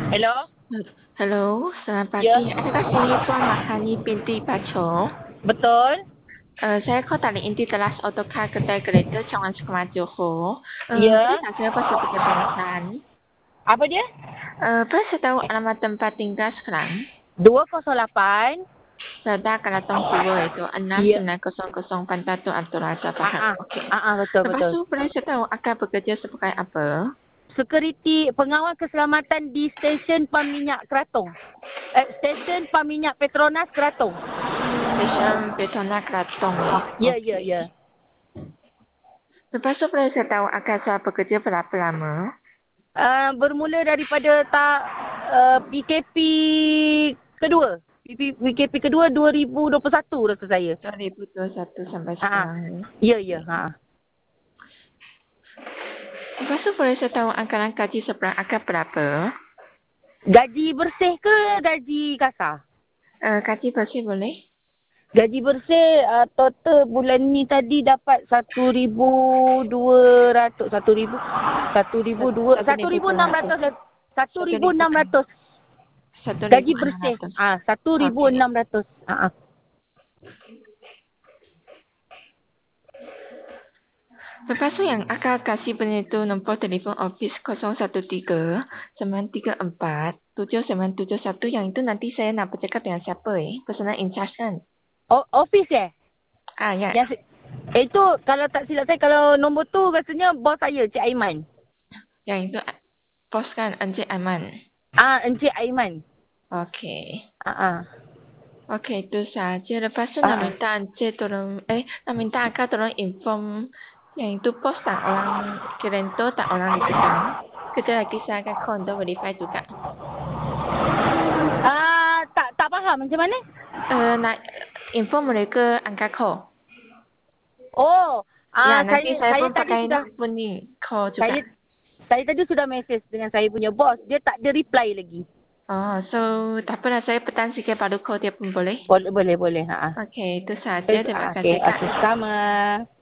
Hello? Hello, selamat Ya, pagi. Adakah sini Tuan Makani binti Pacho? betul. Saya call dari inti telas autocar kedai kereta Cawangan Sukumat Johor. Boleh Ya. tak saya pasal kerja pengesahan? Apa dia? Boleh saya tahu alamat tempat tinggal sekarang? 208. Serta Keratong Tua itu Ya. 6900 Pantatu Abdul Razak Fahad. Ah, ah. Okey. Ah, ah, betul, Lepas betul. tu boleh saya tahu akan bekerja sebagai apa? Security pengawal keselamatan di stesen pam minyak Keratong. Stesen pam minyak Petronas Keratong. Stesen Petona Keratong. Ya, ya, Okey. ya. Lepas tu boleh saya tahu akan saya bekerja berapa lama? Bermula daripada PKP kedua. PKP kedua 2021 rasa saya. 2021 sampai Ah, ah. sekarang. Ya, ya. Ah. Lepas tu boleh saya tahu anggaran gaji seberang akan berapa? Gaji bersih ke gaji kasar? Gaji bersih boleh? Gaji bersih total bulan ni tadi dapat 1,200. 1,600. 1,600. Gaji bersih. 1,600. 1,600. Okey. Lepas tu yang akan kasih punya itu nombor telefon office 013 934 7971 yang itu nanti saya nak bercakap dengan siapa personal in charge kan? Office Ya. Yang itu kalau tak silap saya, kalau nombor tu rasanya bos saya, Cik Aiman. Yang itu bos kan Encik Aiman. Encik Aiman. Okey. Ah. Okey, itu saja. Lepas tu nak minta Encik tolong, nak minta Akak tolong inform yang itu pos tak orang Kirento, tak orang di Kedah. Kejap lagi saya akan call untuk verify juga. Tak faham macam mana? Nak inform mereka angkat call. Oh, Ya, nanti saya pun tadi pakai sudah pun ni call juga. saya tadi sudah message dengan saya punya bos. Dia tak ada reply lagi. Oh, so tak apalah, saya petang sikit baru call dia pun boleh? Boleh. Okey, itu saja. Terima kasih, Kak. Okey, sama.